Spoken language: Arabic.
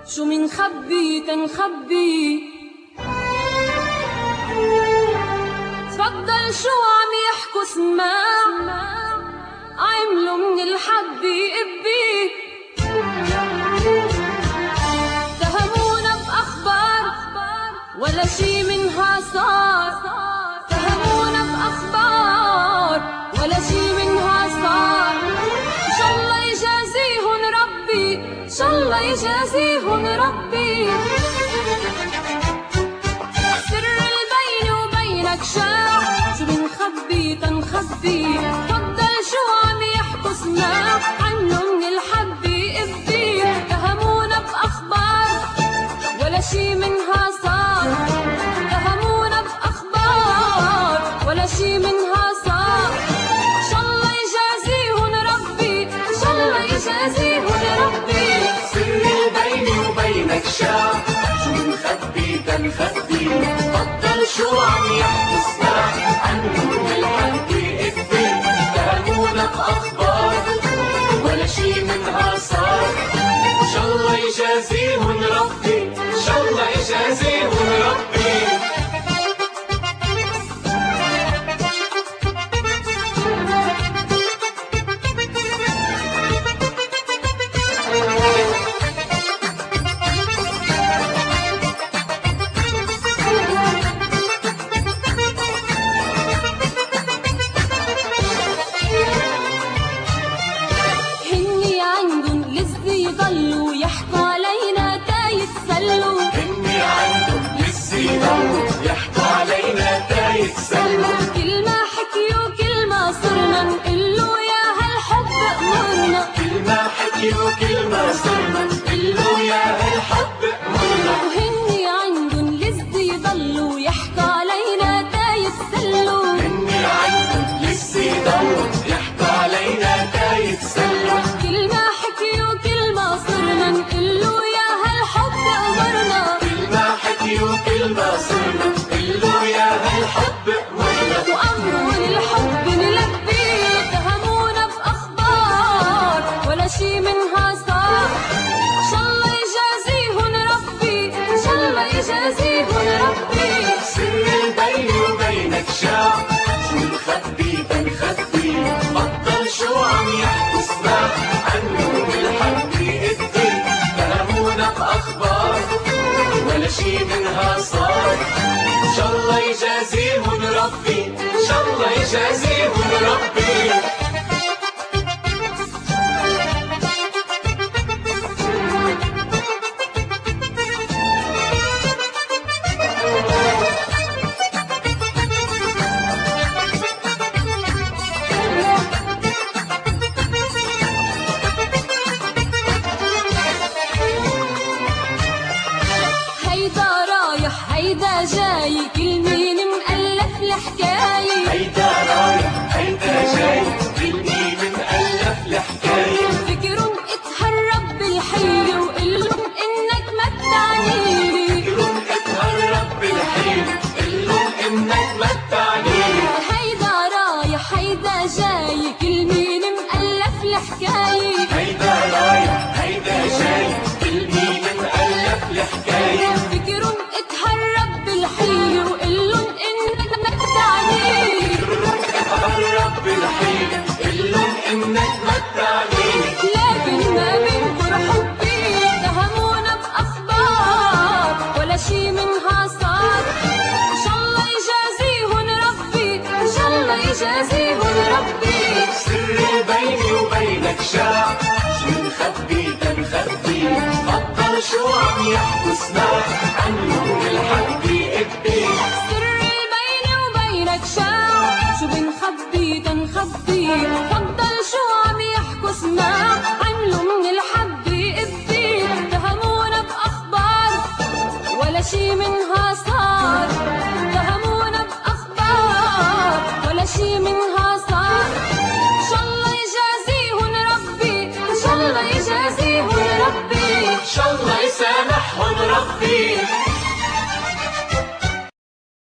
شو منخبي تنخبي. تفضل شو عم يحكوا سماع، عملوا من الحبي إبي. اتهمونا بأخبار ولا شي منها صار، اتهمونا بأخبار ولا شي منها صار. إن شاء الله يجازيهن ربي، إن شاء الله يجازيهن ربي. سر البيني وبينك شاع، شو بنخبي تنخبي. تفضل شو عم يحكوا سماع، عنه من الحبي إبي. اتهمونا بأخبار ولا شي منها صار، اتهمونا بأخبار ولا شي منها صار. إن شاء الله يجازيهن ربي، إن شاء الله يجازيهن ربي. سر بيني وبينك شاع، شو منخبي تنخبي. بطل شو عم يحكوا سماع، عنه من الحبي إبي. اتهمونا بأخبار ولا شي منها صار. إن شاء الله يجازيهن ربي، إن شاء الله يجازيهن ربي. هني عندن لسه يضلوا يحكوا علينا تا يتسلوا. هني عندهم لسه يضلوا يحكوا علينا تا يتسلوا. كل ما حكيوا كل ما صرنا نقلوا يا هالحب أمرنا. كل ما حكيوا كل ما صرنا نقلوا يا هالحب أمرنا. وهني عندن لسه يضلوا يحكوا علينا تا يتسلوا. هني عندهم لسه يضلوا يحكوا علينا تا يتسلوا. كل ما حكيوا كل ما صرنا نقلوا يا هالحب أمرنا. كل ما حكيوا كل ما صرنا نقلوا يا هالحب أمرنا. وأمرون الحب نلبي. اتهمونا بأخبار ولا شي منها صار. إن شاء الله يجازيهن ربي، إن شاء الله يجازيهن ربي. سر بيني وبينك شاع، شو منخبي تنخبي. بطل شو عم يحكوا سماع، عنه من الحبي إبي. اتهمونا بأخبار ولا شي منها صار. إن شاء الله يجازيهن ربي، إن شاء الله يجازيهن ربي. هيدا رايح هيدا جاي، كل مين مألف الحكاية. هيدا رايح هيدا جاي، كل مين مألف الحكاية. فكرهم اتهرب بالحية وقلهم إنك ما تعنيلي. فكرهم اتهرب بالحيل، قلهم إنك ما تعنيلي. هيدا رايح هيدا جاي، كل مين مألف الحكاية. هيدا رايح هيدا جاي، كل مين مألف الحكاية. فكرهم اتهرب بالحية وقلهم إنك ما تعنيلي. فكرهم اتهرب بالحيل، قلهم إنك ما تعنيلي. لكن ما بنكر حبي، اتهمونا بأخبار ولا شي منها صار. إن شاء الله يجازيهن ربي، إن شاء الله يجازيهن ربي. سر بيني وبينك شاع، شو منخبي تنخبي. بطل شو عم يحكوا سماع، عنه من الحبي إبي. سر بيني وبينك شاع، شو بنخبي تنخبي. تفضل شو عم يحكوا سماع، عملوا من الحبي إبي. اتهمونا بأخبار ولا شي منها صار، اتهمونا بأخبار ولا شي منها صار. إن شاء الله يجازيهن ربي، إن شاء الله يجازيهن ربي. إن شاء الله يسامحهم ربي.